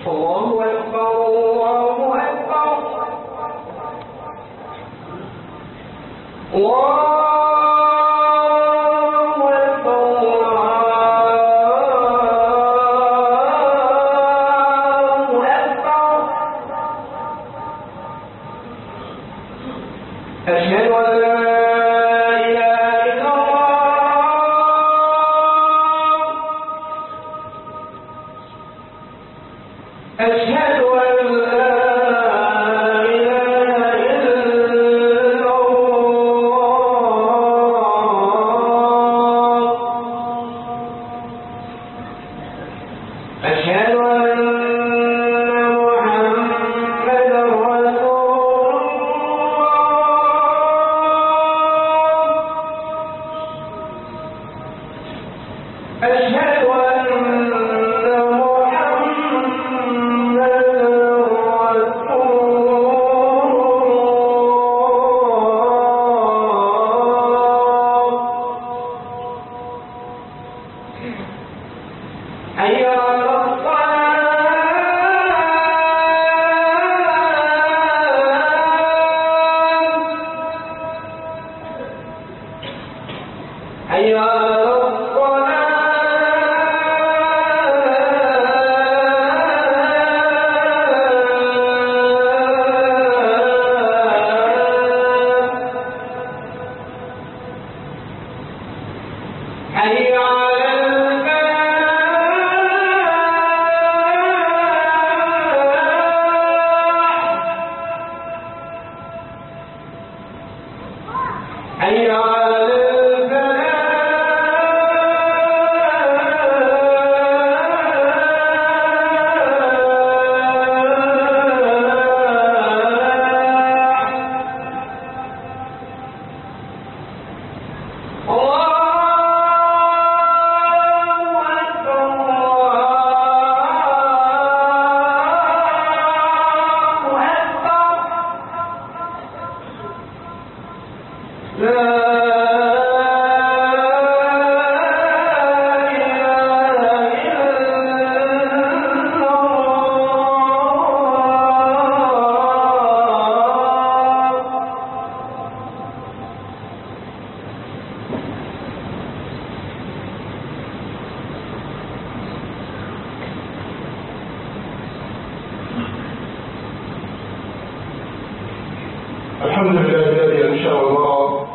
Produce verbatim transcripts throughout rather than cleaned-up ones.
الحمد لله الذي أنشأ الله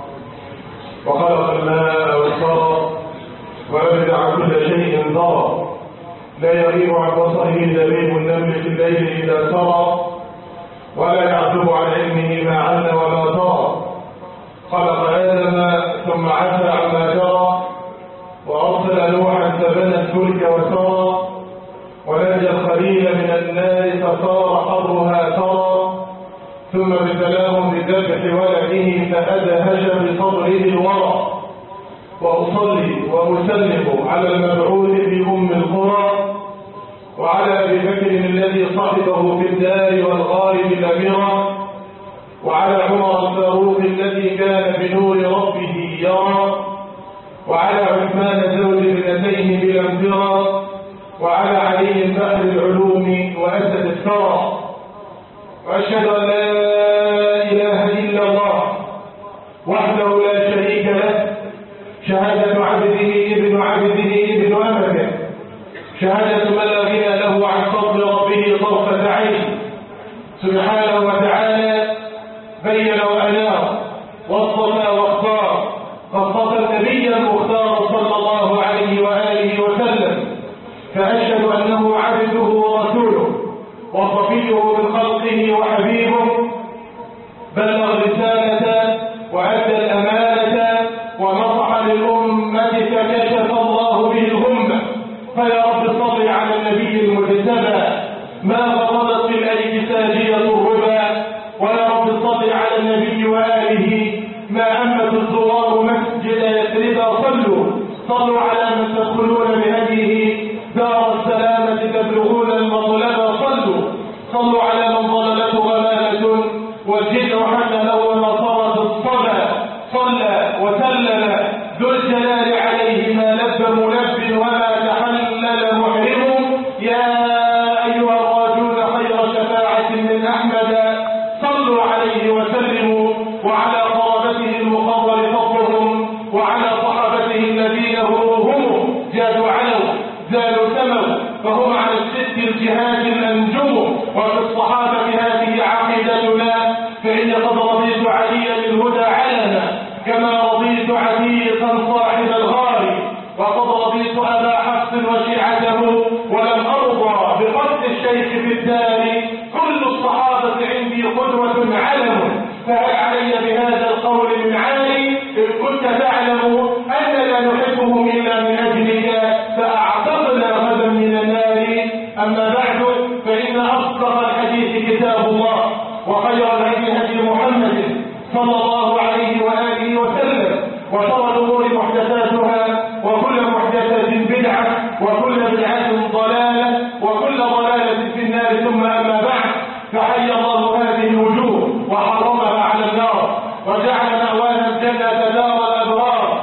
وخلق الماء والثرى وأبدع كل شيء ذرى، لا يغيب عن بصره دبيب النمل في الليل إذا سرى، ولا يعزب عن علمه ما عل ولا ترى. خلق آدم ثم عفى عما جرى، وأرسل نوحا فبنى الفلك وسرى، ونجى الخليل من النار فصار حرها ترى، ثم ابتلاهم بذبح ولده فأدهش بصدره الورى. وأصلي وأسلم على المبعوث بأم القرى، وعلى أبي بكر الذي صحبه في الدار والغائب الأميرة، وعلى عمر الفاروق الذي كان بنور ربه يرى، وعلى عثمان زوج ابنتين بلا انفرا، وعلى علي بحر العلوم وأسد الثرى. وأشهد أن لا إله إلا الله وحده لا شريك له، شهادة عبده ابن عبده ابن أمته، شهادة من لا غنى له عن فضل ربه طرفة عين. سبحانه وتعالى بين وأنار واصطفى واختار، فاصطفى النبي المختار صلى الله عليه وآله وسلم، فأشهد أنه عبده ورسوله وصفيه من خلقه وحبيبه، بلغ الرسالة وأدى الأمانة ونصح للأمة فكشف الله به الغمة. فيا رب صل على النبي المجتبى ما غضبت في الأيدي ساجية الربا، ويا رب صل على النبي وآله ما أمت الزوار مسجد يثرب. صلوا صلوا على من تدخلون بهديه دار السلامة تبلغون المطلب. صلوا صلوا على من ضللته غمامة والجن حمله ونصرت الصبا. صلى وسلم ذو الجلال عليه ما لب ملب وما تحلل وشيعته ولم أرضى بقتل الشيخ في الدار كل الصحابة عندي قدوة علم فهل علي بهذا القول من عالي إن كنت تعلم أن لا نحبهم إلا من أجلك فأعتقنا غدا من النار أما بعد فإن أصدق الحديث كتاب الله وخير الهدي هدي محمد صلى الله عليه وآله وسلم وشر الأمور محدثاتها وكل محدثة بدعة وكل بدعة ضلالة وكل ضلالة في النار ثم أما بعد فحي الله هذه الوجوه وحرمها على النار وجعل مأواها الجنة دار الأبرار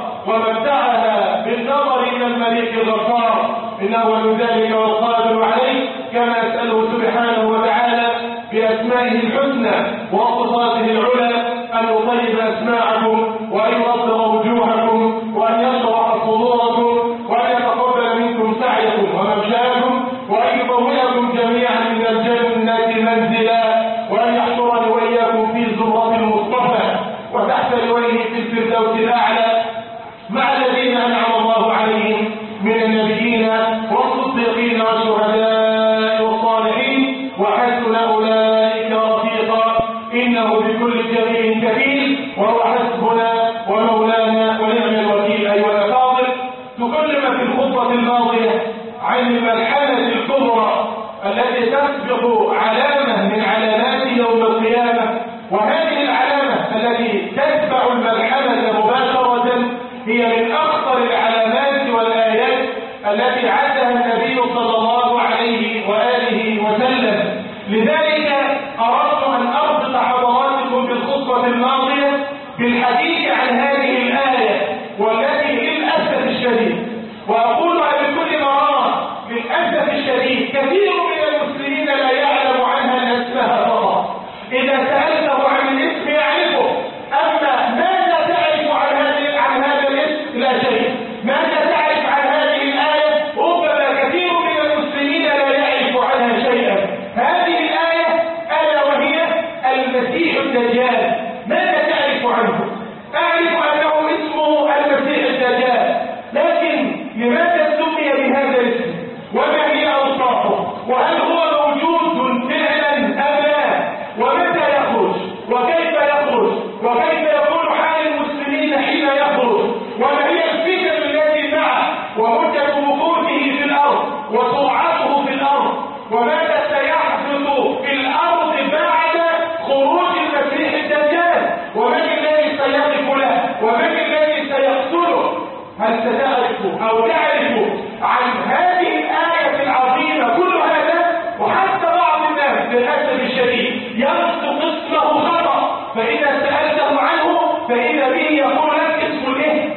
ومتعها بالنظر إلى الملك الغفار إنه من ذلك والقادر عليه كما أسأله سبحانه وتعالى بأسمائه الحسنى وصفاته العلى أن يطيب أسماعكم وأن ينصر وجوهكم وأن يشرح صدوركم وأن يتقبل منكم سعيكم وممشاكم وأن يطولكم جميعا من الجنة منزلا وأن يحشرني وإياكم في زمرة المصطفى وتحت لويه في الفردوس الأعلى مع الذين أنعم الله عليهم من النبيين والصديقين والشهداء والصالحين وحسن أولئك رفيقا إنه بكل جميل كفيل وهو حسبنا ومولانا ونعم الوكيل. أيها الأفاضل، تكلم في الخطبة الماضية عن الملحمة الكبرى التي تسبق علامة من علامات يوم القيامة، وهذه العلامة التي تتبع الملحمة مباشرة هي من أخطر العلامات والآيات التي عدها النبي صلى الله عليه وآله وسلم. لذلك أردت أن أربط حضراتكم بالخطبة الماضية بالحديث عن هذه الآية والتي للأسف الشديد، وأقولها بكل مرارة للأسف الشديد، كثير من المسلمين لا يعلم عنها أن اسمها فقط. إذا سألته عن الاسم يعرفه، أما ماذا تعرف عن هذا عن هذا الاسم؟ لا شيء. ماذا تعرف عن هذه الآية؟ ربما كثير من المسلمين لا يعرف عنها شيئا. هذه الآية ألا وهي المسيح الدجال. ماذا تعرف عنه؟ أعرف أنه اسمه المسيح الدجال، لكن لماذا سمي بهذا الاسم؟ وما هي أوصافه؟ وهل هو موجود فعلا أم لا؟ ومتى يخرج؟ وكيف يخرج؟ وكيف يكون حال المسلمين حين يخرج؟ وما هي الفتن التي معه؟ ومدة مكوثه في الأرض وسرعته في الأرض؟ وماذا سيحدث في الأرض بعد خروج المسيح الدجال؟ ومن الذي سيقف له؟ ومن الذي سيقتله؟ هل ستعرف أو تعرف عن هذه الآية العظيمة كل هذا؟ وحتى بعض الناس للأسف الشديد ينطق اسمه خطأ، فإذا سألته عنه فإذا به يقول لك اسمه الايه؟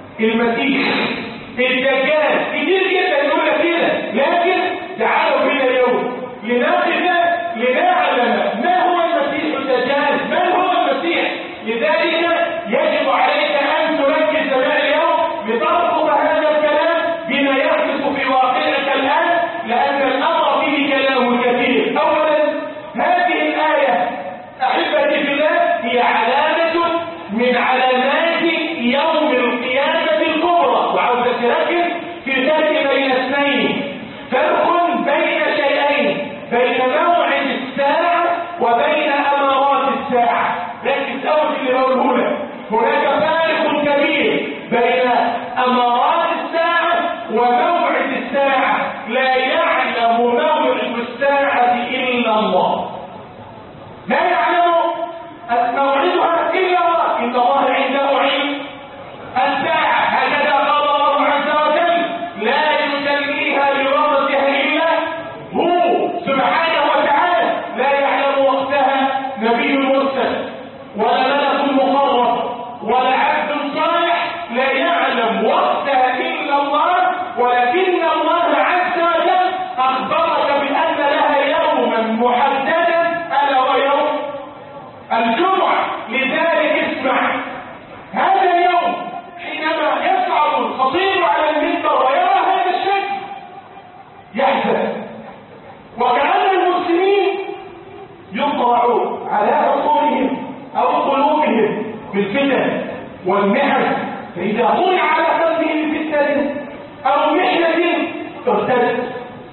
المسيح الدجال. كتير جدا يقول لك كده، لكن تعالوا بنا اليوم لناخذ لنعلم ما هو المسيح الدجال، من هو المسيح. لذلك يجب عليك أن تركز معي اليوم لتربط هذا الكلام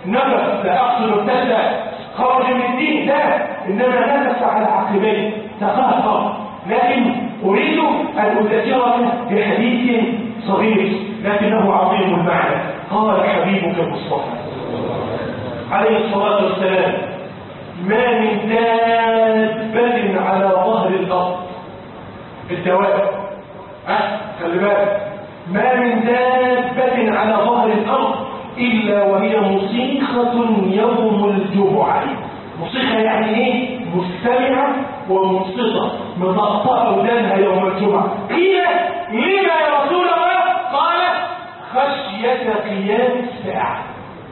نفس لا أقصد ابتدى خرج من الدين لا، إنما نفس على عقبيه تقهقر. لكن أريد أن أذكرك بحديث صغير لكنه عظيم المعنى. قال حبيبك المصطفى عليه الصلاة والسلام: ما من دابة على ظهر الأرض، الدواب أه خلي بالك، ما من دابة على ظهر الأرض إلا وهي مصيخة يوم الجمعة. مصيخة يعني إيه؟ مستمعة ومنصتة مطقطقة ودانها يوم الجمعة. قيل: لما يا رسول الله؟ قال: خشية قيام الساعة.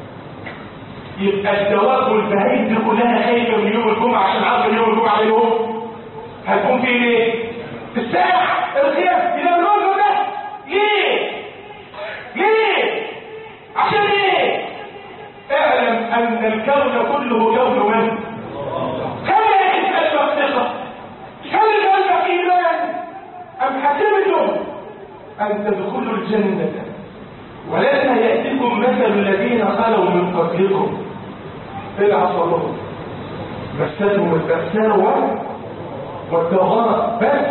يبقى الدواب والبهائم دي كلها خايفة من يوم الجمعة، عشان عارفة يوم الجمعة يوم هيكون فيه ايه؟ الساعة القيام. يبقى بنقول ده ليه؟ ليه؟ عشان ايه؟ اعلم ان الكون كله كون من؟ خلي قلبك ثقة، خلي قلبك ايمان. ام حسبتم ان تدخلوا الجنة ولما يأتيكم مثل الذين خلوا من قبلكم العصرون مستهم البأساء والضراء بس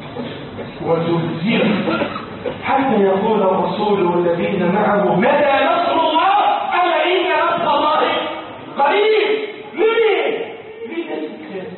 وزلزلوا حتى يقول الرسول والذين معه: متى نصر الله؟ ألا إن نصر الله قريب. ليه؟ ليه تسكت؟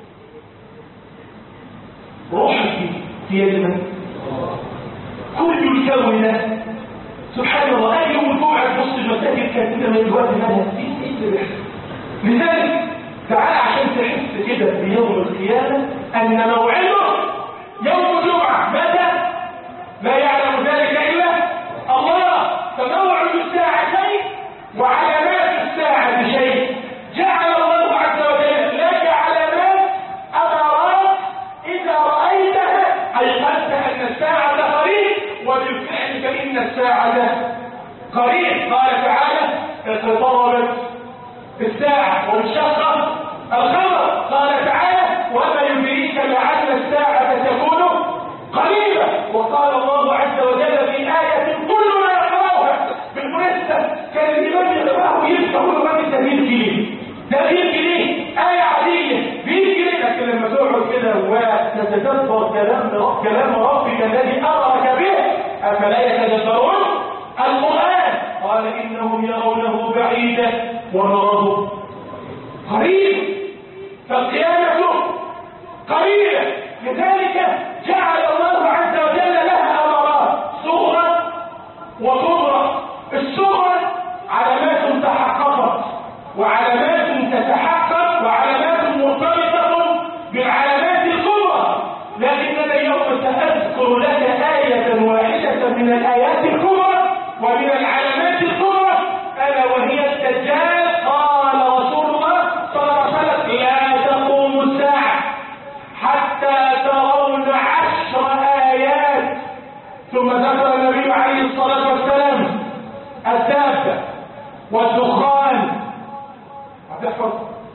روحك في يد من؟ كل الكون ده سبحان الله. أي يوم الجمعة تبص المساجد كانت من الوقت مالها في إيه؟ لذلك تعال عشان تحس كده بيوم القيامة أن موعده يوم الجمعة. متى؟ لا يعلم ذلك إلا الله. فموعد الساعة شيء وعلامات الساعة شيء. جعل الله عز وجل لك علامات أمارات إذا رأيتها أيقنت أن الساعة قريب، وبالفعل فإن الساعة قريب. قال تعالى: اقتربت الساعة وانشق القمر. قال تعالى: وما يدريك لعل الساعة تكون قريبة. وقال الله عز وجل في آية كلنا يقرأها بالمناسبة، كان الإمام يقرأه يفهم ما بالتمييز جنيه ده مية جنيه آية عادية مية جنيه، لكن لما تقعد كده وتتدبر كلام كلام ربك الذي أمرك به أفلا يتدبرون القرآن. قال: إنهم يرونه بعيدا ونراه قريب. فالقيامة قريبة. لذلك جعل الله عز وجل لها أمرات صغرى وكبرى. الصغرى علامات تحققت وعلامات تتحقق وعلامات مرتبطة بالعلامات الكبرى. لكننا اليوم سأذكر لك آية واحدة من الآيات الكبرى ومن العلامات الكبرى، ألا وهي الدجال. قال رسول الله صلى الله عليه وسلم: لا تقوم الساعة حتى ترون عشر آيات. ثم ذكر النبي عليه الصلاة والسلام الدابة والدخان. هتحفظ؟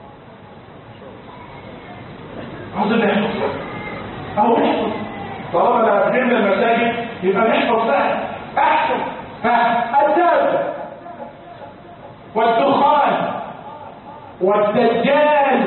عاوزين نحفظ أو نحفظ. طالما لا فهمنا المساجد يبقى نحفظ بقى أحسن. فالدابة والدخان والدجال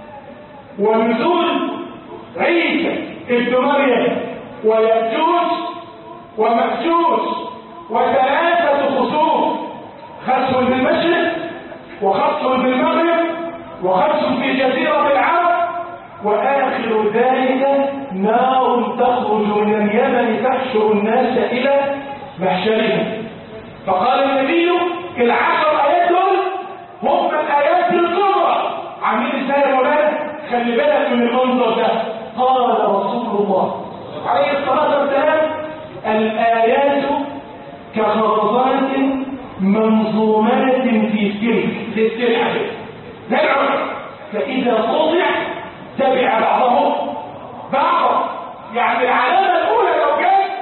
ونزول عيسى ابن مريم ويأجوج ومأجوج وثلاثة خسوف: خسف بالمشرق وخسف بالمغرب وخسف في جزيرة العرب، وآخر ذلك نار تخرج من اليمن تحشر الناس إلى محشرهم. فقال النبي: العشر آيات دول هم الآيات الكبرى. عاملين ازاي يا مولانا؟ خلي بالك من المنظر ده. قال رسول الله عليه الصلاة والسلام: الآيات كخرزات منظومات في سلك، زي السلحة نلعب، فإذا قطع تبع بعضه بعضا. يعني العلامة الأولى لو جاءت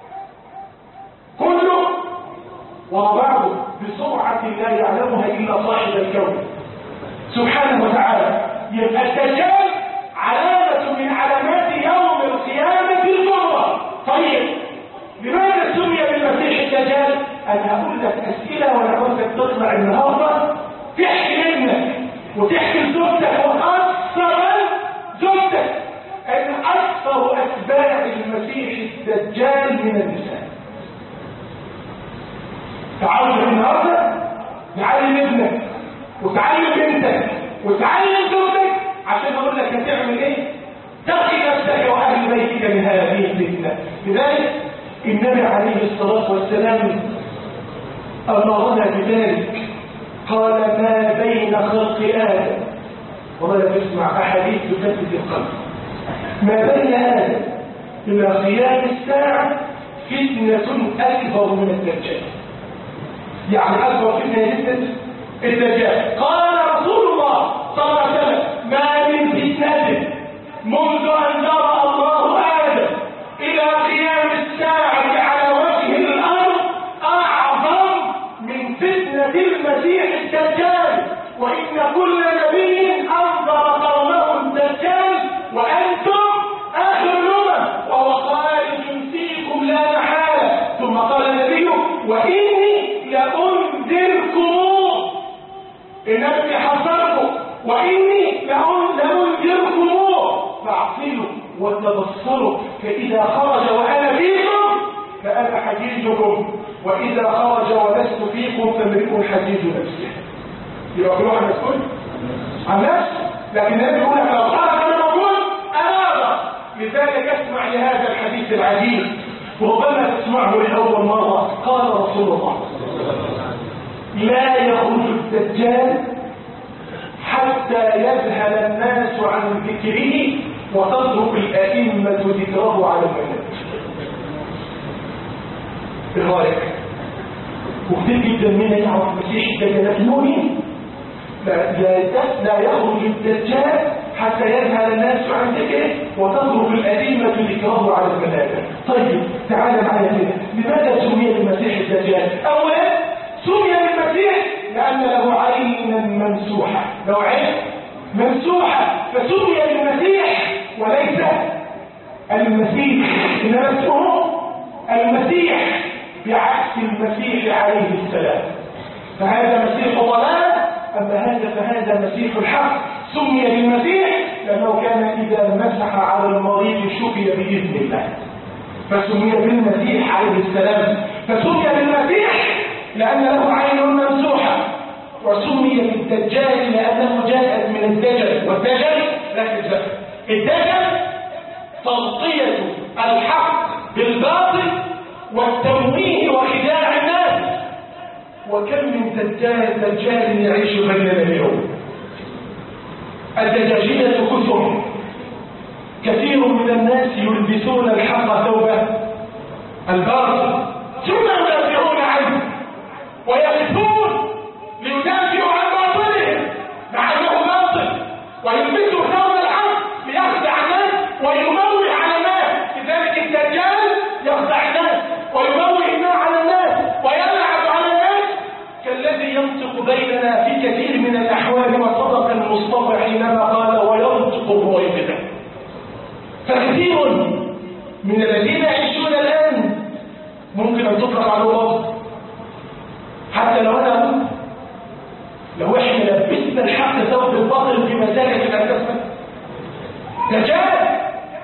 كله وبعضه بسرعة لا يعلمها إلا صاحب الكون سبحانه وتعالى. يبقى الدجال علامة من علامات يوم القيامة الكبرى. طيب لماذا سمي بالمسيح الدجال؟ أنا هقول لك أسئلة وأنا عاوزك تطلع النهارده تحكي لابنك وتحكي لزوجتك وخاصة زوجتك أن أكثر أتباع المسيح الدجال من النساء. تعالوا النهارده تعلم ابنك وتعلم بنتك وتعلم زوجتك عشان اقول لك هتعمل ايه؟ تقي نفسك واهل بيتك من هذه الفتنه. لذلك النبي عليه الصلاه والسلام امرنا بذلك، قال ما بين خلق ادم، ولا تسمع احاديث تفتت القلب، ما بين ادم الى قيام الساعه فتنه اكبر من الدجال. يعني أكبر فتنة فتنة الدجال. قال رسول الله صلى الله عليه وسلم ما من فتنة منذ أن جرى الله آدم إلى قيام الساعة على وجه الأرض أعظم من فتنة المسيح الدجال، وإن كل نبي أنذر قومه الدجال وأنتم آخر الأمم وهو خارج فيكم لا محالة. ثم قال النبي وإني لأنذركم، النبي حذركم وإني لأنذركم فاعقلوا وتبصروا، فإذا خرج وأنا فيكم فأنا حجيجكم، وإذا خرج ولست فيكم فامرئ حجيج نفسه. يبقى كل واحد مسؤول عن نفسه، لكن النبي يقول لك لو خرج أنا موجود أنا. لذلك اسمع لهذا الحديث العجيب وربما تسمعه لأول مرة. قال رسول الله لا يخرج الدجال حتى يذهل الناس عن ذكره وتترك الأئمة ذكره على المنابر. ايه رايك؟ وكتير جدا منا يعرف مسيح الدجال نوري. لا, لا يخرج الدجال حتى يذهل الناس عن ذكره وتترك الأئمة ذكره على المنابر. طيب تعال معايا كده، لماذا سمي المسيح الدجال؟ أولا سمي المسيح لأن له عينا ممسوحة، له عين ممسوحة فسمي المسيح وليس المسيح، إنما اسمه المسيح بعكس المسيح عليه السلام. فهذا مسيح ضلال، أما هذا فهذا مسيح الحق. سمي بالمسيح لأنه كان إذا مسح على المريض شفي بإذن الله، فسمي بالمسيح عليه السلام. فسمي بالمسيح لأن له عين ممسوحة، وسمي بالدجال لأنه جاءت من الدجل، والدجل ركز بقى، الدجل تغطية الحق بالباطل والتمويه وخداع الناس. وكم من دجال دجال يعيش بيننا اليوم. الدجاجية كثر، كثير من الناس يلبسون الحق ثوب الباطل ثم يدافعون عنه ويقفون ليدافعوا عن باطلهم مع انه باطل، ويلبسوا ثوب الحق ليخدع الناس ويموه على الناس. لذلك الدجال يخدع الناس ويموه على الناس ويلعب على الناس، كالذي ينطق بيننا في كثير من الاحوال وصدق المصطفى حينما قال وينطق الرويبده. فكثير من الذين يعيشون الان ممكن ان تطلق على الله، حتى لو انا لو احنا لبسنا الحق ثوب الباطل في مساجد الاساس دجال،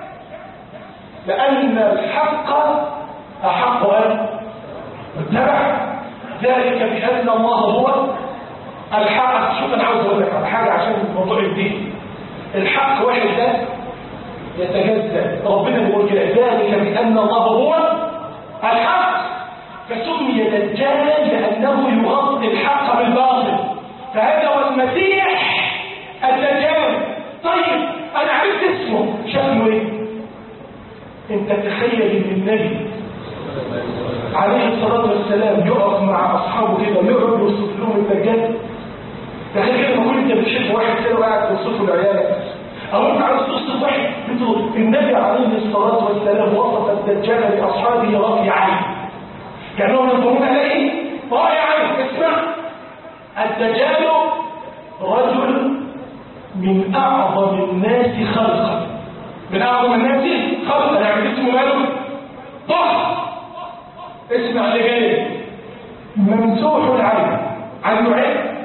لان الحق احق ان اتبع، ذلك بان الله هو الحق. شوف انا عاوز اقول لك على حاجه عشان موضوع الدين. الحق واحد ده يتجزأ، ربنا بيقول كده ذلك بان الله هو الحق. فسمي دجالا لأنه يغطي الحق بالباطل، فهذا هو المسيح الدجال. طيب أنا عرفت اسمه، شكله إيه؟ أنت تخيل إن النبي عليه الصلاة والسلام يقف مع أصحابه كده ويقعد يوصف لهم الدجال. تخيل كده ما كنت بتشوف واحد كده وقاعد توصفه لعيالك، أو أنت عايز توصف واحد. النبي عليه الصلاة والسلام وصف الدجال لأصحابه رفيع عين، كانهم ينظرون عليه رائع عين. اسمع، الدجال رجل من أعظم الناس خلقا، من أعظم الناس خلقا، يعني اسمه ماله ضخم. اسمع اللي جاي، ممسوح العين، عنده عين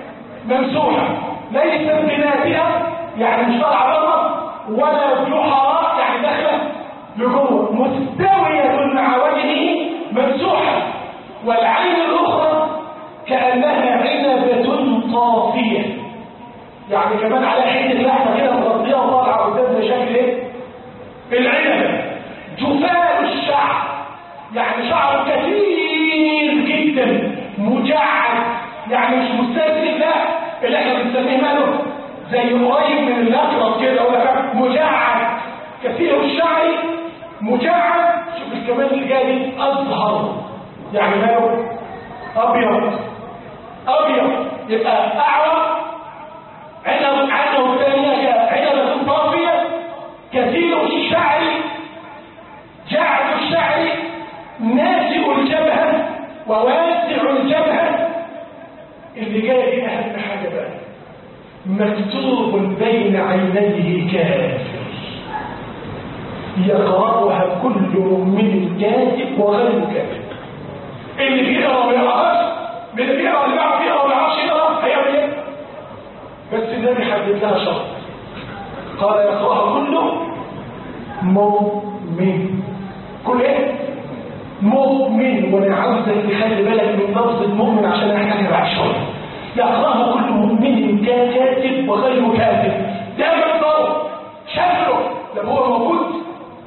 ممسوحة ليست بناتئة يعني مش طالعة بره ولا بحراء يعني داخلة لجوه مستوية مع وجهه ممسوحة والعين الأخرى كأنها عنبة طافية يعني كمان على حتة لحمة كده مغطية وطالعة قدام شكل ايه؟ العنبة جفاء الشعر يعني شعر كثير جدا مجعد يعني مش مستسلم لا اللي احنا بنسميه ماله زي قريب من الاقرب كده ولا مجعد كثير الشعر مجعد شوف الكمان اللي جاي ازهر يعني ماله ابيض ابيض يبقى اعور عنب عنب الثانيه عنبه طافيه كثير الشعر جعد الشعر ناسئ الجبهه وواسع الجبهه اللي جاي دي اهم حاجه بقى مكتوب بين عينيه كافر يقرأها كل مؤمن كاتب وغير كاتب اللي بيقرأ ما يقراش اللي بيقرأ اللي بيعرف يقرأ ما يعرفش يقرأ هيعمل ايه بس النبي حدد لها شرط قال يقرأها كله مؤمن كل ايه مؤمن وانا عاوزك تخلي بالك من لفظ المؤمن عشان احنا بعد شويه يقرأها كل مؤمن كاتب وغير كاتب ده مصدر شكله ده هو موجود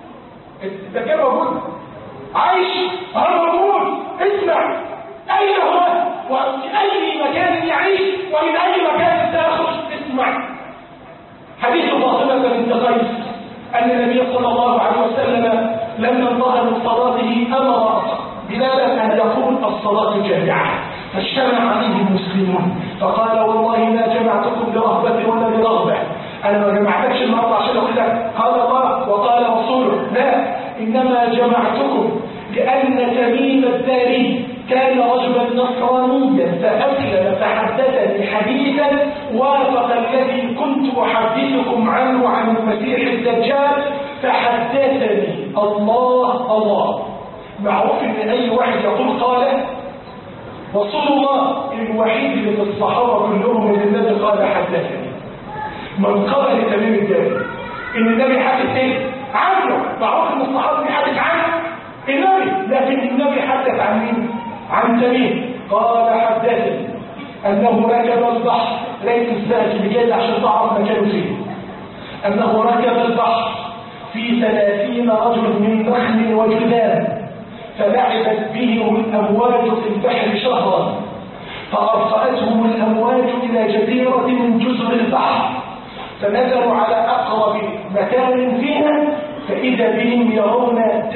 ده كان موجود عايش هو موجود اسمع اين هو وفي اي مكان يعيش ومن اي مكان سيخرج اسمع حديث فاطمه بنت قيس ان النبي صلى الله عليه وسلم لما انتهى من صلاته امر بلالا ان يقول الصلاه جامعه فاجتمع عليه المسلمون فقال والله ما جمعتكم لرهبه ولا لرغبه انا ما جمعتكش النهارده عشان اقول لك قال الله وقال رسوله لا انما جمعتكم لان تميم الداري كان رجلا نصرانيا فاسلم فحدثني حديثا وافق الذي كنت احدثكم عنه عن المسيح الدجال فحدثني الله الله معروف ان اي واحد يقول قال رسول الله الوحيد اللي في الصحابه كلهم اللي النبي قال حدثني من قال لتميم الداري ان النبي حدث ايه عنه معروف ان الصحابه بيحدث عنه النبي لكن النبي حدث عن مين عن تميم قال حدثني انه ركب البحر ليس الساعه بجد عشان تعرف مكانه فين انه ركب البحر في ثلاثين رجل من نخل وجذام فلعبت بهم الامواج في البحر شهرا فارفعتهم الامواج الى جزيره من جزر البحر فنزلوا على اقرب مكان فيها فاذا بهم يرون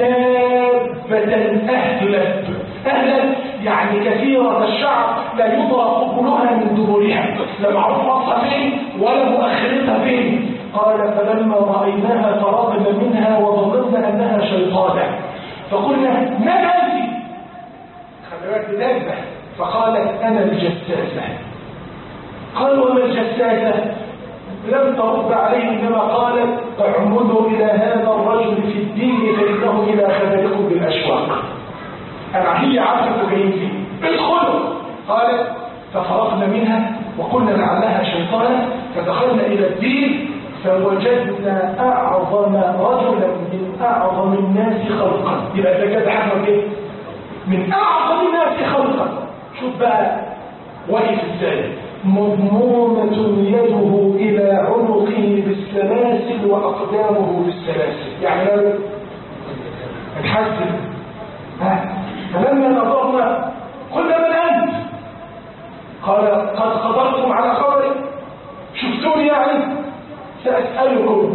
دابه اهلت اهلت يعني كثيره الشعر لا يدرى قبلها من دبرها لا معروف راسها فين ولا مؤخرتها فين قال فلما رايناها فرغنا منها وظننا انها شيطانه فقلنا من انت خلي بالك دابه فقالت انا الجساسه قال وما الجساسه لم ترد عليه انما قالت اعمدوا الى هذا الرجل في الدين فانه الى خبركم بالاشواق انا هي عارفه جايين فيه ادخلوا قالت ففرغنا منها وقلنا لعلها شيطانا فدخلنا الى الدين فوجدنا اعظم رجلا من اعظم الناس خلقا يبقى ده كده حاجه ايه من اعظم الناس خلقا شوف بقى وقف ازاي مضمومة يده إلى عنقه بالسلاسل وأقدامه بالسلاسل يعني لا الحسن ها فلما نظرنا قلنا من أنت قال قد قدرتم على خبري شفتوني يعني سأسألكم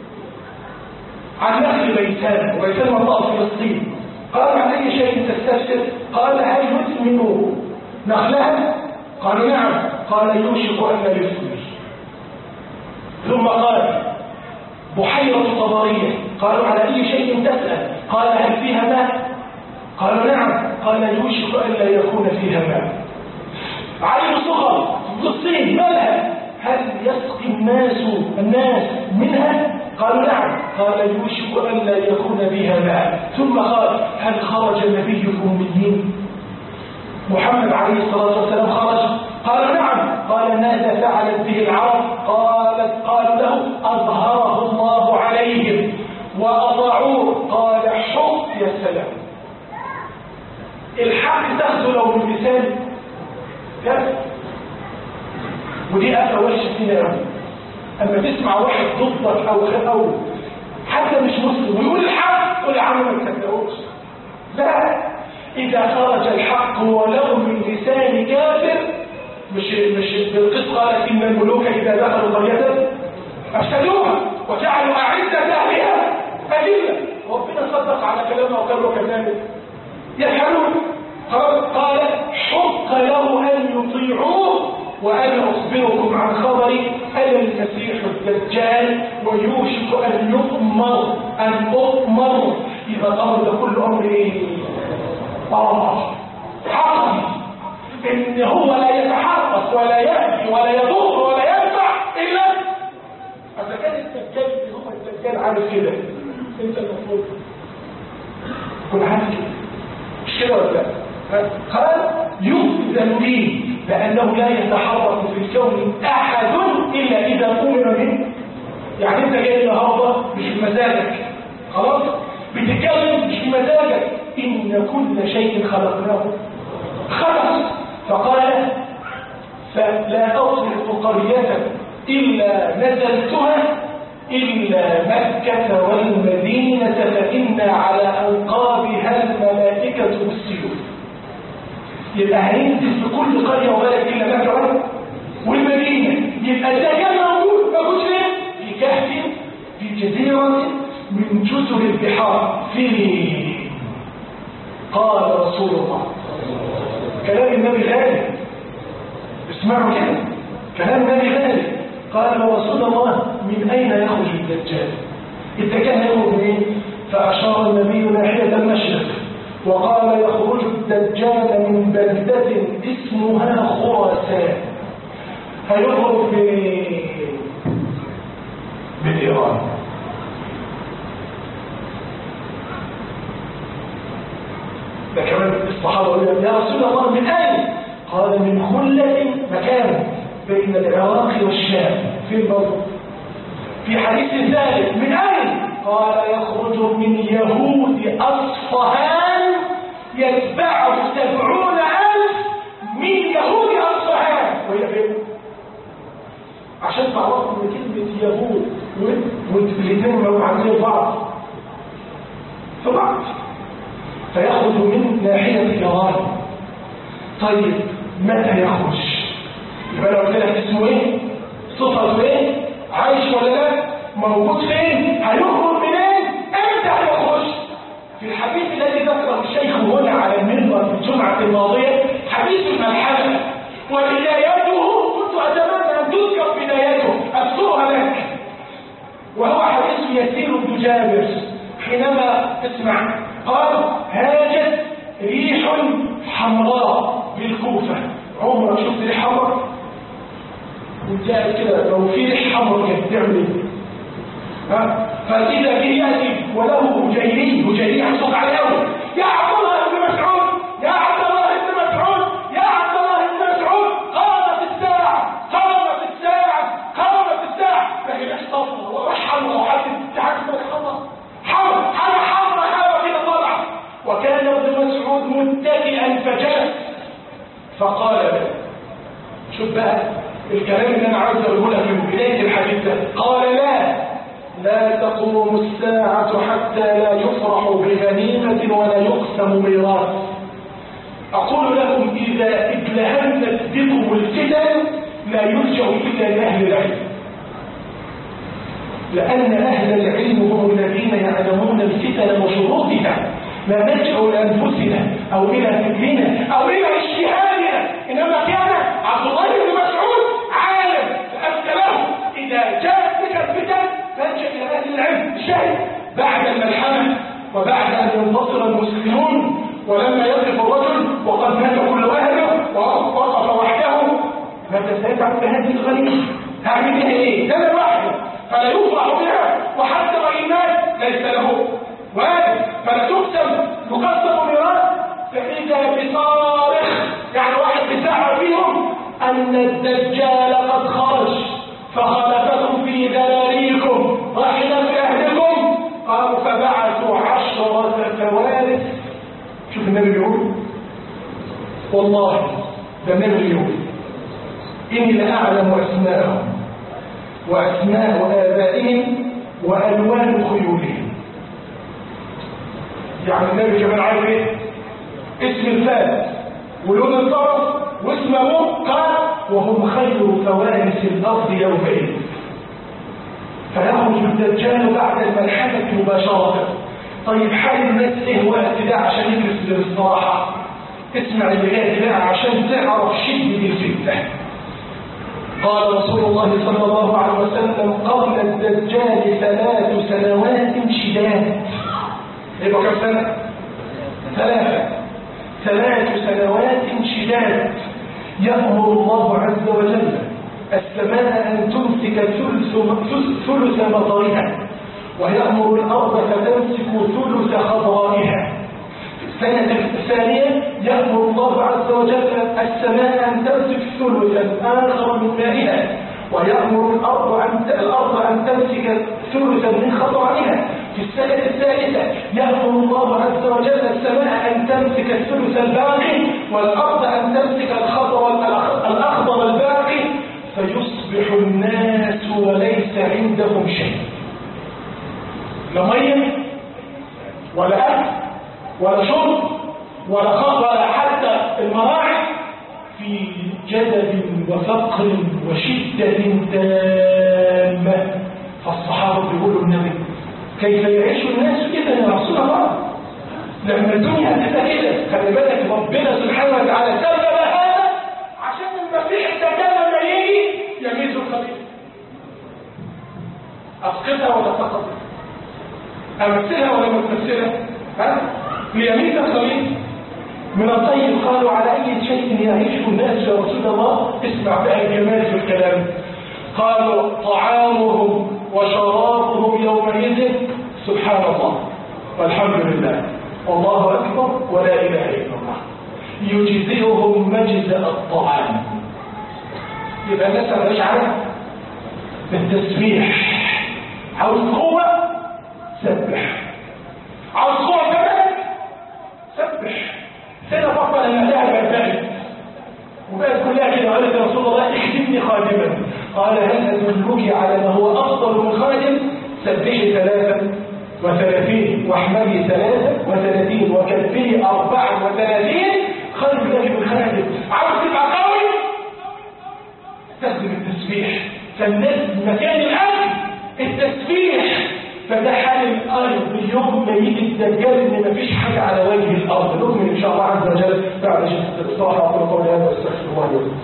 عن نخل بيتان وبيتان منطقة فلسطين قال عن أي شيء تستفسر قال هل يثمن نخلها قالوا نعم قال يوشك أن لا يثمر ثم قال بحيرة طبرية قالوا على أي شيء تسأل قال هل فيها ماء قالوا نعم قال يوشك أن لا يكون فيها ماء عين صغر فلسطين ما لها هل يسقي الناس الناس منها قالوا نعم قال يوشك أن لا يكون بها ماء ثم قال هل خرج نبي الأميين محمد عليه الصلاة والسلام خرج قال نعم قال ما ودي آفة وحشة فينا يا رب. أما تسمع واحد ضدك أو أو حتى مش مسلم ويقول الحق تقول يا عم ما تصدقوش. لا، إذا خرج الحق ولو من لسان كافر، مش مش بالقص قالت إن الملوك إذا دخلوا قرية أفسدوها وجعلوا أعزة أهلها أذلة. ربنا صدق على كلامه وقالوا كذلك يفعلون. قال حق له أن يطيعوه وأنا أخبركم عن خبري أنا المسيح الدجال ويوشك أن يؤمر أن أؤمر. إذا الأمر ده كل أمر إيه؟ آه حقي إن هو لا يتحرك ولا يأتي ولا يضر ولا ينفع إلا إذا كان الدجال هو الدجال عارف كده. أنت المفروض تكون عارف كده، مش كده ولا لا؟ قال يؤذن به لأنه لا يتحرك في الكون أحد إلا إذا أمر منه. يعني أنت جاي النهارده مش بمزاجك، خلاص بتتكلم مش بمزاجك، إن كل شيء خلقناه خلص. فقال فلا أطلق قرية إلا نزلتها إلا مكة والمدينة فإن على أنقابها الملائكة والسيوف. يبقى هينزل في كل قرية وبلد إلا مكة والمدينة. يبقى ده كان موجود موجود فين؟ في كهف في جزيرة من جزر البحار في. قال رسول الله كلام النبي غالي، اسمعوا كده كلام النبي غالي. قال رسول الله من أين يخرج الدجال؟ الدجال يخرج منين؟ فأشار النبي ناحية المشرق وقال يخرج الدجال من بلدة اسمها خراسان. هيخرج من إيران. ده كمان الصحابة يقولون يا رسول الله من أين؟ قال من خلة مكان بين العراق والشام. في البلد في حديث ثالث من أين؟ قال يخرج من يهود أصفهان يتبعه سبعون ألف من يهود أصفهان. وهي فين؟ عشان تعرفوا من كلمة يهود والاثنين لو عاملين بعض في بعض. فيخرج من ناحية إيران. طيب متى يخرج؟ يبقى لو قلت لك اسمه ايه؟ صفته ايه؟ عايش ولا لا؟ موجود فين؟ هيخرج منين؟ امتى هيخرج؟ في الحديث الذي ذكره الشيخ هنا على المنبر في الجمعة الماضية حديث الملحمة وبدايته كنت أتمنى أن تذكر بدايته أذكرها لك. وهو حديث يسير بن جابر حينما اسمع قال هاجت ريح حمراء بالكوفة. عمرك شفت ريح حمراء؟ وانت كده لو في ريح حمراء كانت تعمل ايه؟ ها؟ فإذا به يأتي وله هجيري هجيري عصب على الأول يا عبد الله بن مسعود يا عبد الله بن مسعود يا عبد الله بن مسعود قامت الساعة قامت الساعة قامت الساعة. لكن احتفظ ورحمه وحدث تحكم الحمراء حمراء حمراء حمراء حمراء كده طلع. وكان ابن مسعود متكئا فجلس فقال له شوف بقى الكلام اللي انا عايز اقوله لك من بدايه الحديث ده. قال لا لا تقوم الساعة حتى لا يفرح بغنيمة ولا يقسم ميراث. أقول لكم إذا ادلهمت بكم الفتن لا يلجأ إلا لأهل العلم، لأن أهل العلم هم الذين يعلمون الفتن وشروطها. لا نلجأ لأنفسنا أو إلى فكرنا أو إلى اجتهادنا، إنما كان عبد الله بن مسعود عالم فأفتى له إذا جاءت بك الفتن فالجأ إلى أهل العلم. شاهد بعد الملحمة وبعد أن ينتصر المسلمون ولما يقف الرجل وقد مات كل أهله ووقف وحده ماذا سيفعل بهذه الغنيمة؟ هعمل بها إيه؟ ده لوحده فلا يفرح بها، وحتى وإن مات ليس له وارث فلا تقسم يقسم ميراث. فإذا بصارخ يعني واحد بساعة فيهم أن الدجال قد خرج فخلفكم في ذلاليكم رحل في أهلكم. قالوا فبعثوا عشرة فوارث. شوف النبي بيقول والله ده النبي بيقول إني لأعلم أسماءهم وأسماء آبائهم وألوان خيولهم. يعني النبي كمان عارف إيه؟ اسم الفارس ولون الفرس واسم أبوه، قال وهم خير فوارس الأرض يومئذ. فيخرج الدجال بعد الملحمة مباشرة. طيب حال الناس إيه وقت ده عشان يدرس الاستراحة؟ اسمع اللي جاي ده عشان تعرف شدة الفتنة. قال رسول الله صلى الله عليه وسلم قبل الدجال ثلاث سنوات شداد. يبقى كم سنة؟ ثلاثة. ثلاث سنوات شداد. يأمر الله عز وجل السماء أن تمسك ثلث ثلث مطرها، ويأمر الأرض فتمسك ثلث خضرائها. السنة الثانية يأمر الله عز وجل السماء أن تمسك ثلثا آخر من مائها، ويأمر الأرض أن الأرض أن تمسك ثلثا من خضرائها. في السنة الثالثة يأمر الله عز وجل السماء أن تمسك الثلث الباقي، والأرض أن تمسك الخضر الأخضر الباقي، فيصبح الناس وليس عندهم شيء، لا مية ولا أكل ولا شرب ولا خضر ولا حتى المراعي، في جدب وفقر وشدة تامة. فالصحابة بيقولوا النبي كيف يعيش الناس كده يا رسول الله؟ لما الدنيا هتبقى كده. خلي بالك ربنا سبحانه وتعالى سبب هذا عشان المسيح الدجال لما يجي يميز الخبيث. أسقطها ولا تسقط؟ أمثلها ولا متمثلها؟ ها؟ ليميز الخبيث من الطيب. قالوا على أي شيء يعيش الناس يا رسول الله؟ اسمع بقى الجمال في الكلام. قالوا طعامهم وشرابهم يومئذ سبحان الله والحمد لله والله أكبر ولا إله إلا الله، يجزئهم مجزأ الطعام. يبقى الناس مالهاش عارف بالتسبيح. عاوز قوة سبح، عاوز قوة كمان سبح. سنة فقط لما لها بردائي وبقت كلها كده. قالت يا رسول الله اخدمني خادما. قال هل أدلك على ما هو أفضل من خادم؟ سبحي ثلاثا وثلاثين واحمدي ثلاثا وثلاثين وكبري أربعا وثلاثين خير لك من خادم. عاوز تبقى قوي استخدم التسبيح. فالناس مكان الأكل التسبيح. فده حال الأرض يوم ما يجي الدجال إن مفيش حاجة على وجه الأرض. نؤمن إن شاء الله عز وجل بعد شهادة الإصلاح وأقول قولي هذا واستغفر الله لي ولكم.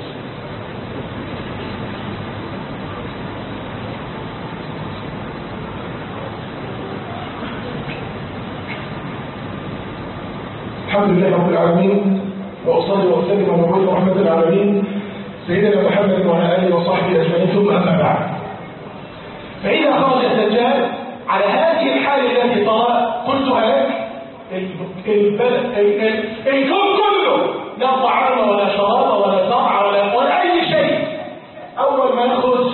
الحمد لله رب العالمين، وأصلي وأسلم على نبينا محمد العالمين سيدنا محمد وعلى آله وصحبه أجمعين، ثم أما بعد. فإذا خرج الدجال على هذه الحالة التي طرأ قلتها لك البلد الكون كله لا طعام ولا شراب ولا زرع ولا, ولا أي شيء. أول ما يخرج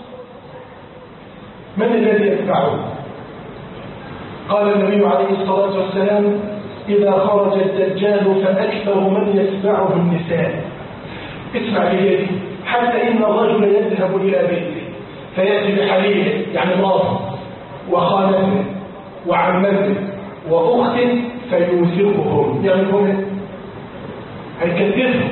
من الذي يتبعه؟ قال النبي عليه الصلاة والسلام إذا خرج الدجال فأكثر من يتبعه النساء. اسمع لي، حتى إن الرجل يذهب إلى بيته فيأتي بحليله يعني مراته وخالته وعمته وأخته فيوثقهم، يعني هم هيكثرهم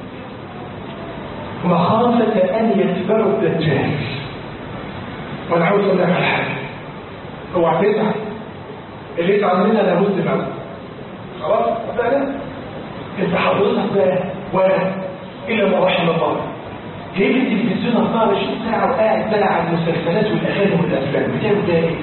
مخافة أن يتبعوا الدجال. وأنا عاوز أقول لك على حاجة، اوعى تزعل، اللي يزعل منها لابد منه. خلاص مثلا انت حضرتك بقى وانا الى ما رحم الله جايب التلفزيون أربعة وعشرين ساعه وقاعد بقى على المسلسلات والاغاني والافلام، بتعمل ده ايه؟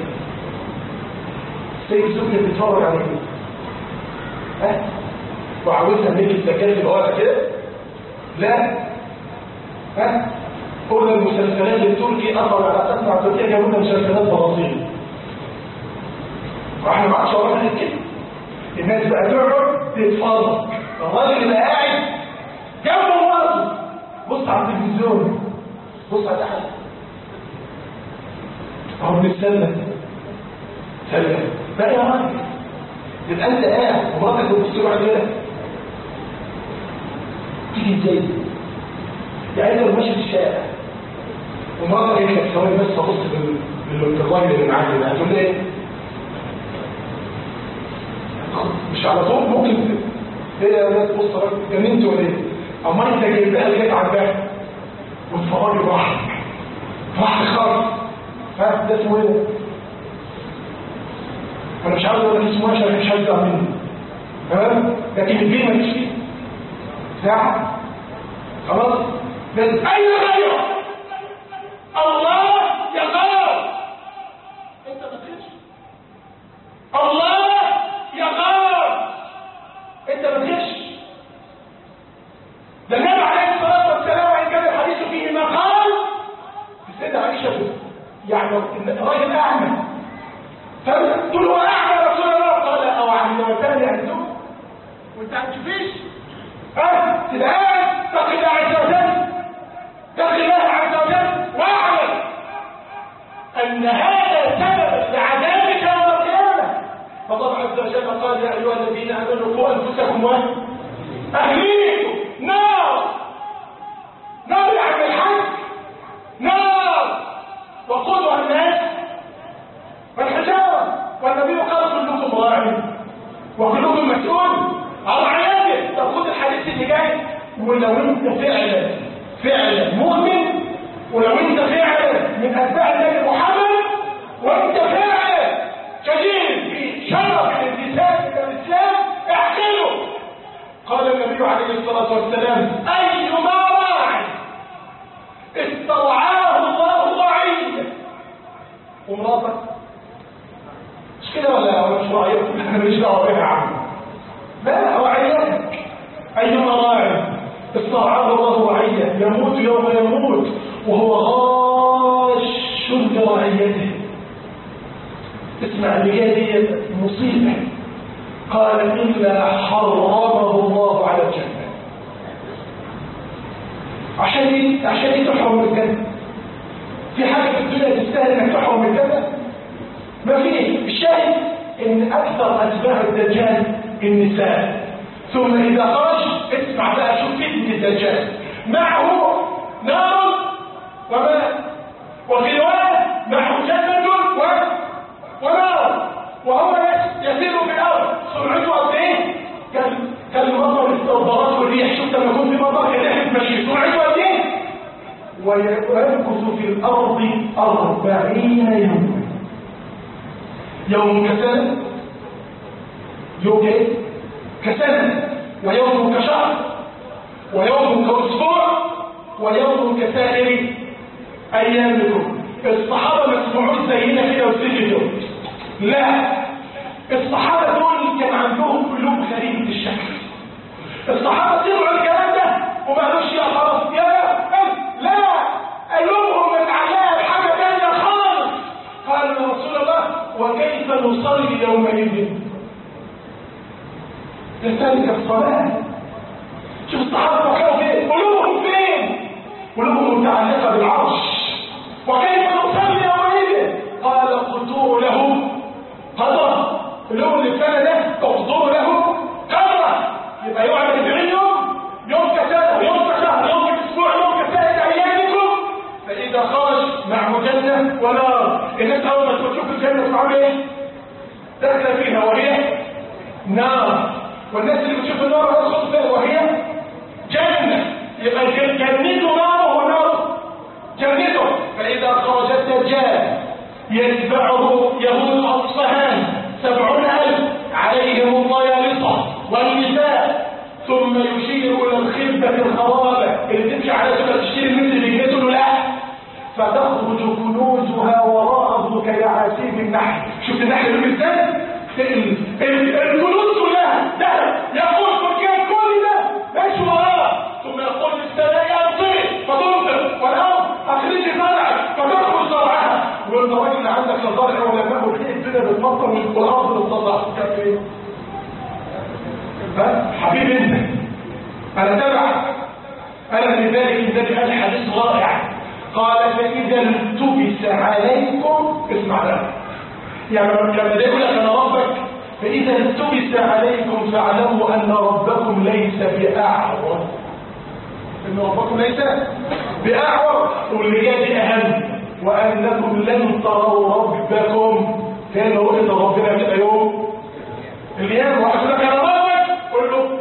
سيد زوجك بتتفرج على ايه؟ ها؟ وعاوزها منك الزكاه تبقى واقفه كده؟ لا. ها؟ قلنا المسلسلات التركي اثر على اسمع تركيا جابوا لنا مسلسلات بلاطين. واحنا ما عادش ورانا كده. الناس بقى تقعد تتفرج، الراجل اللي قاعد جنبه الراجل بص على التلفزيون، بص على تحت اهو بنتسلى سلم بقى يا راجل. يبقى انت قاعد ومراتك بتبص له على كده تيجي ازاي؟ يعني انت لو ماشي في الشارع ومرة قالت لك ثواني بس ابص بالراجل اللي معاك ده هتقول ايه؟ مش على طول ممكن ايه يا ولاد بص راجل جننت ولا ايه؟ اما انت جايبها لغايه عندها وتفرجي براحتك براحتك خالص ها ده اسمه ايه؟ انا مش عاوز اقول لك اسمه عشان مش هزعل مني تمام؟ لكن الدين ما فيش فيه ساعه خلاص؟ بس اين غيره؟ الله يغار انت ما تخش الله يغار انت ما تخش ده النبي عليه الصلاه والسلام وان كان الحديث فيه مقال السيده عائشه يعني الراجل اعمى فتقول هو اعمى رسول الله قال او عمتان انتم وانت ما تشوفيش اه تبقى قاعد تقي الله عز وجل تقي الله عز وجل واعلم ان هذا سبب لعذابك يوم القيامه فالله عز وجل قال يا ايها الذين امنوا قوا انفسكم واهليكم نار نار يعني الحج نار وقودها الناس والحجاره والنبي قال كلكم راع وكلكم مسؤول عن رعيته. طب خد الحديث اللي جاي ولو انت فعلا فعلا مؤمن ولو انت فعلا من اتباع النبي محمد وانت فعلا شديد في شرف الانتساب الى الاسلام احكمه. قال النبي عليه الصلاه والسلام ايما راع استرعاه الله رعيه ومراتك مش كده ولا ولا مش راعيك؟ احنا ماليش دعوه بها يا عم لا رعيتك ايما راع استرعاه الله رعيه يموت يوم يموت وهو غاش لرعيته. اسمع اللي مصيبه قال الا حرمه الله على الجنه. عشان ايه؟ عشان ايه تحرم الجنه؟ في حاجه في الدنيا تستاهل انك تحرم الجنه؟ ما فيه. الشاهد ان اكثر اتباع الدجال النساء ثم اذا خرج اسمع بقى شوف فتنه الدجال معه نار وماء وفي روايه معه جنه ونار وهو يسير في الارض سرعته قد ايه؟ كالمطر الصوبرات والريح. شفت لما يكون في مطر كده تمشي سرعته قد ايه؟ ويمكث في الارض أربعين يوما. يوم كسنه يوم ايه؟ كسنه ويوم كشهر ويوم كاسبوع ويوم كسائر ايامكم. الصحابه ما سمعوش زينا كده وسكتوا لا الصحابه دول كان عندهم قلوب غريبه الشكل. الصحابه سمعوا الكلام ده وما قالوش يا خلاص يا لا قلوبهم متعلقه بحاجه ثانيه خالص. قالوا يا رسول الله وكيف نصلي يومئذ؟ لذلك الصلاه شوف الصحابه كانوا فين؟ قلوبهم فين؟ قلوبهم متعلقه بالعرش. وكيف نصلي يومئذ؟ قال اقدروا له قدر. اليوم اللي كان ده اقدروا له قدر. يبقى يوم أربعين يوم يوم كسنه يوم كشهر يوم كاسبوع يوم كسائر ايامكم. فاذا خرج معه جنه ونار. الناس اول ما تشوف الجنه تقول ايه؟ داخله فيها وهي نار. والناس اللي بتشوف النار تدخل فيها وهي جنه. يبقى جنته نار ونار جنته. فإذا خرج الدجال يتبعه يهود أصفهان سبعون ألف عليهم الطيالسة والنساء ثم يشير إلى الخلبة الخرابة اللي تمشي على سبب تشتري المثل بيجيته له لا فتخرج كنوزها وراءه كيعاسيب النحل. شفت النحل المثال؟ الكنوز كلها ده يقول فكان كل ده ماشي وراه ثم يقول للسماء يمطر فتمطر والارض اخرجي زرعك فتخرج زرعها. وانت راجل عندك لا زرع ولا ماء وتلاقي الدنيا بتمطر والارض بتطلع كام ايه؟ حبيبي انت انا تبعك انا. لذلك النبي قال حديث رائع قال فاذا التبس عليكم اسمع ده يعني لما يقول لك انا ربك فاذا التبس عليكم فاعلموا ان ربكم ليس باعور. ان ربكم ليس بأعور، واللي جاي دي أهم، وأنكم لن تروا ربكم. كان رؤية ربنا كده يوم القيامة. واحد يقول لك أنا ربك، قل له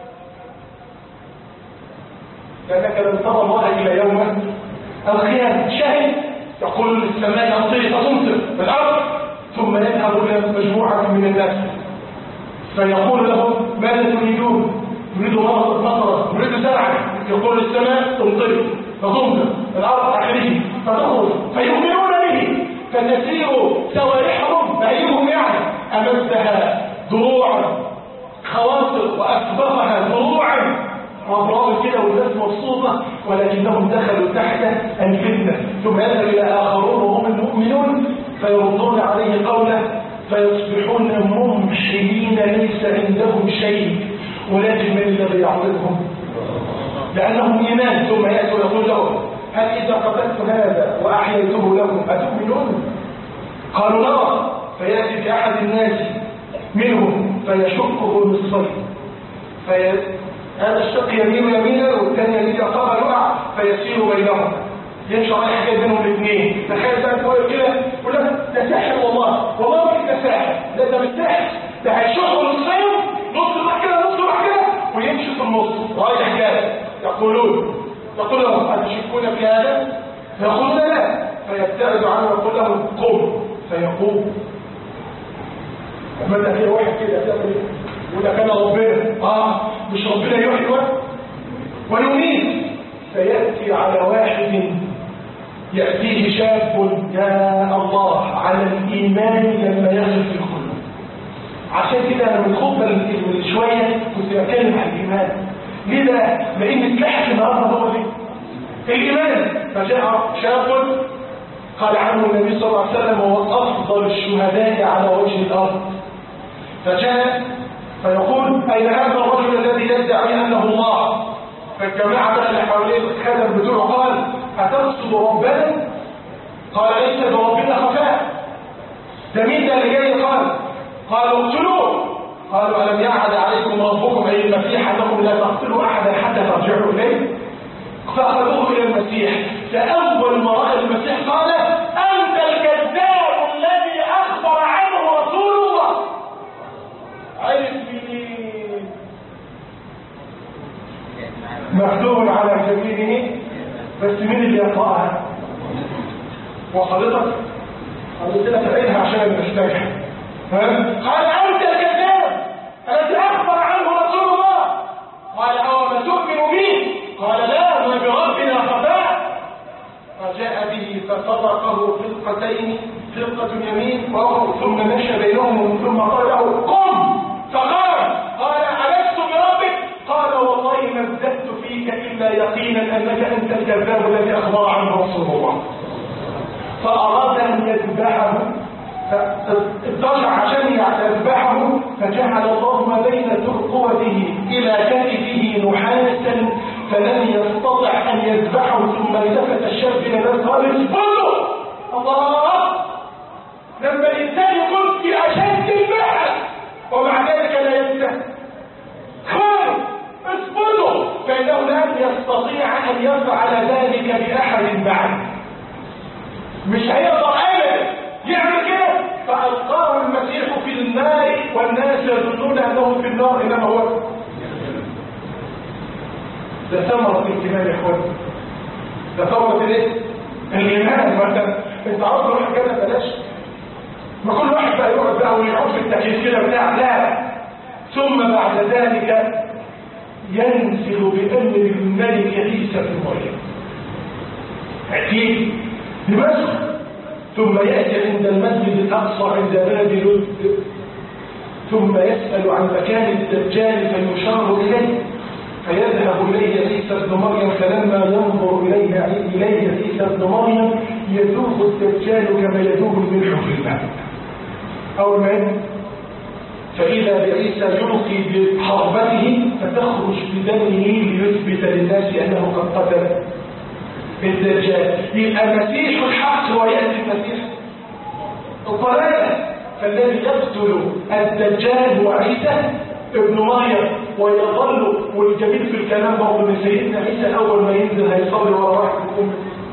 لأنك لن ترى الله إلى يوم القيامة. شاهد يقول السماء أمطري فتمطر في الأرض، ثم يذهب إلى مجموعة من الناس فيقول لهم ماذا تريدون؟ تريدوا مطرا، تريدوا زرعا. يقول السماء تمطري فتمطر، الأرض تحريه فتخرج، فيؤمنون به فتسير سوارحهم بعيرهم يعني أمسها ضروعا خواصر وأسبقها ضروعا وأمراض كده والناس مبسوطة، ولكنهم دخلوا تحت الفتنة. ثم يذهب إلى آخرون وهم المؤمنون فيردون عليه قوله فيصبحون ممحلين ليس عندهم شيء، ولكن من الذي يعطيهم؟ لأنهم إيمان. ثم يأتي ويقول لهم هل إذا قتلت هذا وأحييته لكم أتؤمنون؟ قالوا لا. فيأتي بأحد الناس منهم فيشقه نصفين، في هذا الشق يمين يمينا والثاني يمين يسارا يقع، فيسير بينهم، يمشي رايح جاي بينهم الاثنين. تخيل بقى تقول كده يقول لك ده ساحر، والله والله مش ده ساحر، ده ده مش ساحر، ده هيشقه نصفين، نص راح كده نص راح كده ويمشي في النص رايح جاي. يقولون يقول لهم أتشكون في هذا؟ فيقولون لا. فيبتعد عنه ويقول لهم قم، فيقوم. لما انت في واحد كده يقول لك انا ربنا، اه مش ربنا يحيي ويميت. فياتي على واحد ياتيه شاب يا الله على الايمان لما يغفل في القلوب. عشان كده انا من خطبه من شويه كنت بتكلم عن الايمان. ليه ده؟ لان الكحف النهارده هو دي الايمان. فجاء شاب قال عنه النبي صلى الله عليه وسلم هو افضل الشهداء على وجه الارض. فجاء فيقول أين هذا الرجل الذي يدعي أنه الله؟ فالجماعة بقى اللي حواليه الخدم بتوعه قال أتقصد ربنا؟ قال ليس بربنا خفاء. ده مين ده اللي جاي؟ قال قالوا اقتلوه. قالوا ألم يعهد عليكم ربكم أي المسيح أنكم لا تقتلوا أحدا حتى ترجعوا إليه؟ فأخذوه إلى المسيح. فأول ما رأى المسيح قال أنت الكذاب الذي أخبر عنه رسول الله. عرف منين؟ مكتوب على جبينه، بس مين اللي يقرأها؟ وصلتك؟ قلت لك عينها عشان نحتاجها. قال أنت الكذاب الذي أخبر عنه رسول الله. قال أو ما تؤمن به؟ قال لا، ما بربنا خفاء. فجاء به فصدقه فرقتين، فرقة يمين وأخرى، ثم مشى بينهم ثم قال له قم. فقال قال ألست بربك؟ قال والله ما ازددت فيك إلا يقينا أنك أنت الكذاب الذي أخبر عنه رسول الله. فأراد أن يذبحه، فاضطجع عشان يذبحه، فجعل الله ما بين ترقوته إلى كتفه نحاسا فلم يستطع أن يذبحه. ثم التفت الشاب إلى الناس قال اصبروا. الله، لما الإنسان يكون في أشد البحث ومع ذلك لا ينتهي، خالد اصبروا، فإنه لن يستطيع أن يفعل ذلك بأحد بعد، مش هيقدر أبدا يعمل كده. فألقاه المسيح في النار والناس يظنون أنه في النار، إنما هو ده ثمرة الإيمان يا إخوان. ده ثمرة الإيه؟ الإيمان. مثلا أنت عاوز تروح كده بلاش، ما كل واحد بقى يقعد بقى ويقعد في التكليف كده بتاع، لا. ثم بعد ذلك ينزل بأمر الملك عيسى في مريم عتيب دمشق، ثم يأتي عند المسجد الأقصى عند باب لد، ثم يسأل عن مكان الدجال فيشار إليه، فيذهب إليه عيسى ابن مريم. فلما ينظر إليه إليه عيسى ابن مريم يذوب الدجال كما يذوب الملح في الماء. أول ما يذهب فإذا بعيسى يلقي بحربته فتخرج بدمه ليثبت للناس أنه قد قتل الدجال. يبقى المسيح الحق ويأتي المسيح الضلالة. فالذي يقتل الدجال هو عيسى ابن مريم. ويظل. والجميل في الكلام برضه ان سيدنا عيسى اول ما ينزل هيصلي ورا واحد الامه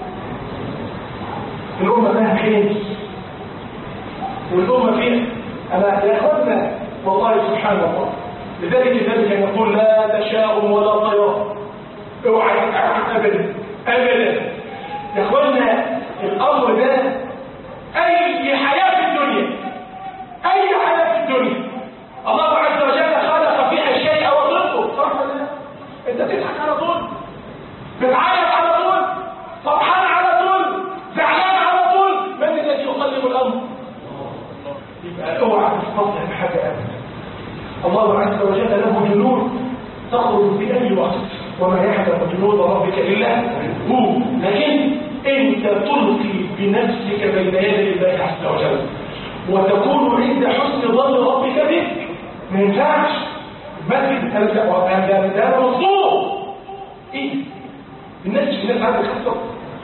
الامه فيها خير والامه فيها انا يا اخوانا والله سبحان الله. لذلك ذلك يقول لا تشاء ولا طير اوعى ابدا ابدا يا اخوانا. الامر ده اي حياه في الدنيا اي حياه في الدنيا الله عز وجل خلق فيها شيء وضده صح ولا لا؟ انت بتضحك على طول بتعيط على طول فرحان على طول زعلان على طول. من الذي يقلب الامر؟ يبقى اوعى تستطيع بحاجه ابدا. الله عز وجل له جنود تخرج في اي وقت وما يحدث جنود ربك الا هو. لكن انت تلقي بنفسك بين يدي الله عز وجل وتكون عند حسن ظن ربك بك. ما ينفعش مسجد هذا ده مصدوم. ايه الناس الناس عايزه تخسر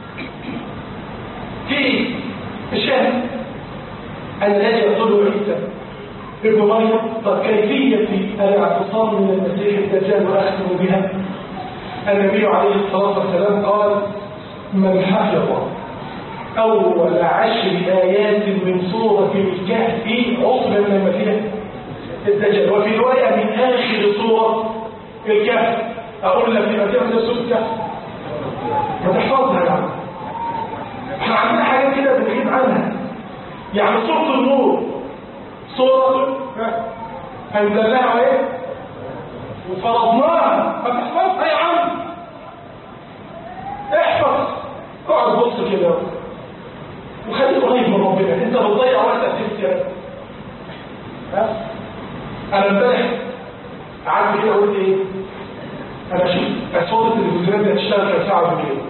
في الشاهد ان الذي يقوله عيسى ابن مريم. طب كيفيه الاعتصام من المسيح الدجال واختم بها. النبي عليه الصلاه والسلام قال من حفظ اول عشر ايات من سوره الكهف عصم من المسيح الدجال. وفي روايه من اخر سوره الكهف. اقول لك في مسيره سوره الكهف ما تحفظها يعني. احنا عندنا حاجات كده بنغيب عنها يعني سوره النور سوره انزلناها ايه وفرضناها. ما تحفظها يا عم احفظ اقعد بص كده وخليك قريب من ربنا. انت بتضيع وقتك في السياسه. ها انا امبارح قعدت كده قلت ايه انا اشوف اصوات التلفزيونات دي هتشتغل كام ساعه بالليل.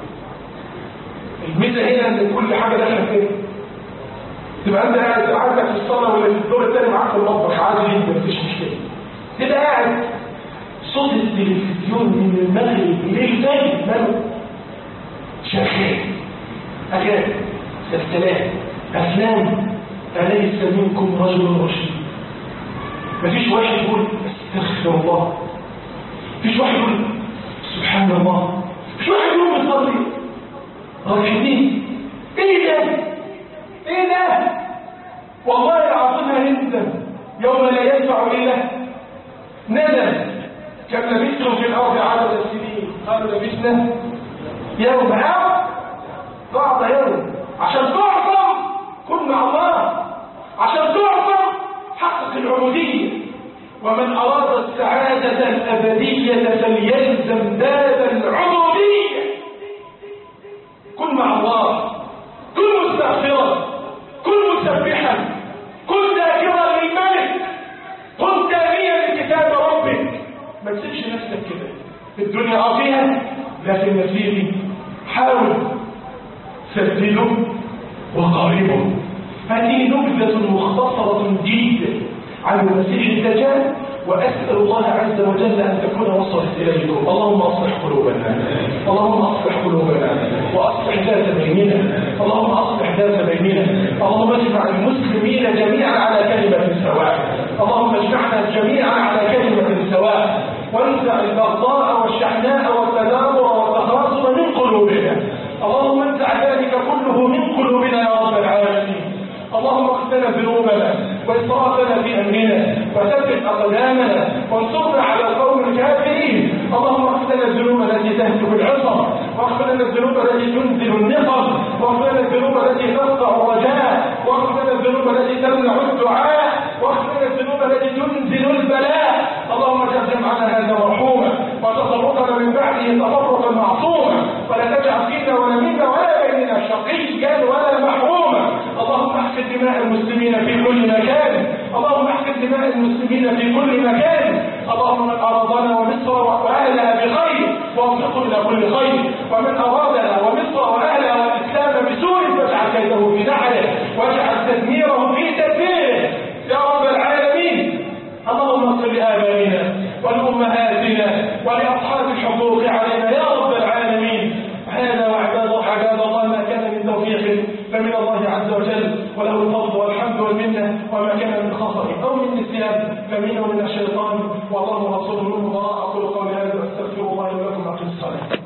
الميزه هنا ان كل حاجه داخله فين تبقى انت قاعد عندك في الصاله ولا في الدور الثاني معاك في المطبخ عادي جدا مفيش مشكله. تبقى قاعد صوت التلفزيون من المغرب للفجر ماله شغال اغاني سلسلات افلام. اليس منكم رجل رشيد. مفيش واحد يقول استغفر الله. مفيش واحد يقول سبحان الله. مفيش واحد يقول بصلي راشدين. ايه ده ايه ده والله العظيم هنندم يوم لا ينفع الا ندم. كم لبثتم في الارض عدد السنين قالوا لبثنا يوم او بعض يوم. عشان تعظم كن مع الله عشان تعظم حقق العبوديه. ومن اراد السعاده الابديه فليلزم باب العبوديه. كن مع الله كن مستغفرا كن مسبحا كن ذاكرا للملك كن تاليا لكتاب ربك. ما تسيبش نفسك كده. الدنيا عظيمه لكن نسيبي حاول سدده وقاربه. هذه نبذه مختصره جدا عن المسيح الدجال وأسأل الله عز وجل أن تكون وصلت إليكم. اللهم أصلح قلوبنا اللهم أصلح قلوبنا وأصلح ذات بيننا. اللهم أصلح ذات بيننا. اللهم اجمع المسلمين جميعا على كلمة سواء. اللهم اجمعنا جميعا على كلمة سواء وانزع البغضاء والشحناء والتدابر والتخاصم من قلوبنا. اللهم انزع ذلك كله من قلوبنا يا رب العالمين. اللهم اغفر لنا ذنوبنا وإسرافنا في أمرنا وثبت أقدامنا وانصرنا على القوم الكافرين. اللهم اغفر لنا الذنوب التي تهتك العصر واغفر لنا الذنوب التي تنزل النقم واغفر لنا الذنوب التي تقطع الرجاء واغفر لنا الذنوب التي تمنع الدعاء واغفر لنا الذنوب التي تنزل البلاء. اللهم اجعل جمعنا هذا مرحوما وتفرقنا من بعده تفرقا معصوما ولا تجعل فينا ولا منا ولا بيننا شقيا ولا محروما. اللهم احفظ دماء المسلمين في كل مكان. اللهم احفظ دماء المسلمين في كل مكان. اللهم من ارادنا ومصر واهلها بخير ووفقه الى كل خير ومن ارادنا ومصر واهلها والاسلام بسوء فاجعل كيده في نحره واجعل تدميره في تدبيره يا رب العالمين. اللهم اغفر لآبائنا ولأمهاتنا ولأصحاب الحقوق علينا يا رب العالمين. هذا وعباد عباد الله ما كان من توفيق فمن الله عز وجل وله الفضل والحمد والمنه وما كان من خطأ أو من نسيان فمنه ومن الشيطان والله ورسوله منه براء. أقول قولي هذا واستغفر الله لكم. أقم الصلاة.